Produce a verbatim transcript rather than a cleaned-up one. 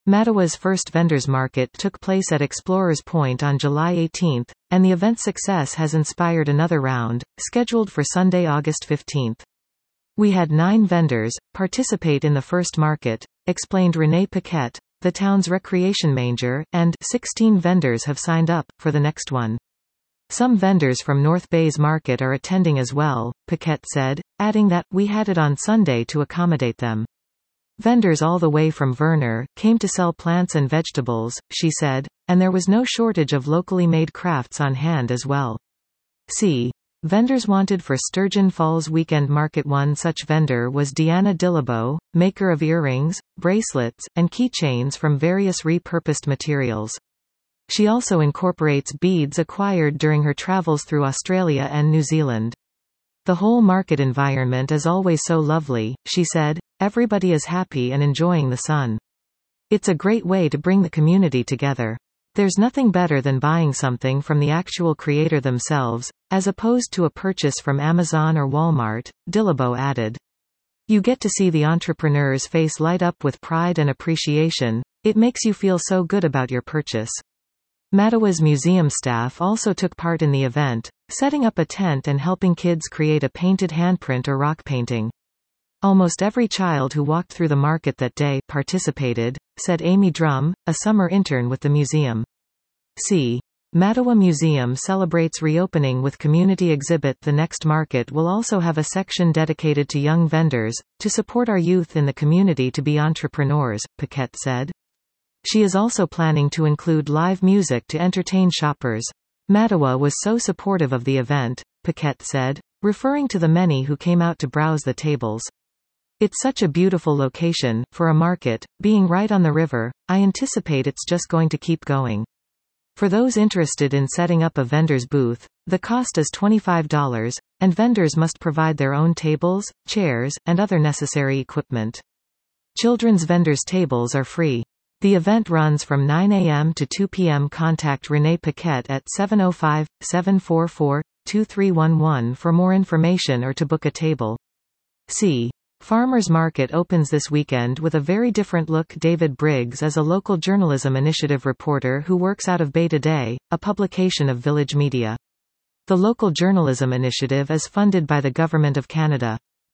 Mattawa's first vendors market took place at Explorers Point on July eighteenth, and the event's success has inspired another round, scheduled for Sunday, August fifteenth. We had nine vendors participate in the first market, explained Renee Paquette, the town's recreation manager, and sixteen vendors have signed up for the next one. Some vendors from North Bay's market are attending as well, Paquette said, adding that, we had it on Sunday to accommodate them. Vendors all the way from Verner came to sell plants and vegetables, she said, and there was no shortage of locally made crafts on hand as well. See. Vendors wanted for Sturgeon Falls Weekend Market. One such vendor was Deanna Dillabo, maker of earrings, bracelets, and keychains from various repurposed materials. She also incorporates beads acquired during her travels through Australia and New Zealand. The whole market environment is always so lovely, she said. Everybody is happy and enjoying the sun. It's a great way to bring the community together. There's nothing better than buying something from the actual creator themselves, as opposed to a purchase from Amazon or Walmart, Dillabo added. You get to see the entrepreneur's face light up with pride and appreciation. It makes you feel so good about your purchase. Mattawa's museum staff also took part in the event, setting up a tent and helping kids create a painted handprint or rock painting. Almost every child who walked through the market that day participated, said Amy Drum, a summer intern with the museum. See. Mattawa Museum celebrates reopening with community exhibit. The next market will also have a section dedicated to young vendors, to support our youth in the community to be entrepreneurs, Paquette said. She is also planning to include live music to entertain shoppers. Mattawa was so supportive of the event, Paquette said, referring to the many who came out to browse the tables. It's such a beautiful location, for a market, being right on the river. I anticipate it's just going to keep going. For those interested in setting up a vendor's booth, the cost is twenty-five dollars, and vendors must provide their own tables, chairs, and other necessary equipment. Children's vendors' tables are free. The event runs from nine a m to two p m Contact Renee Paquette at seven oh five, seven four four, two three one one for more information or to book a table. See. Farmers Market opens this weekend with a very different look. David Briggs is a local journalism initiative reporter who works out of Bay Today, a publication of Village Media. The local journalism initiative is funded by the Government of Canada.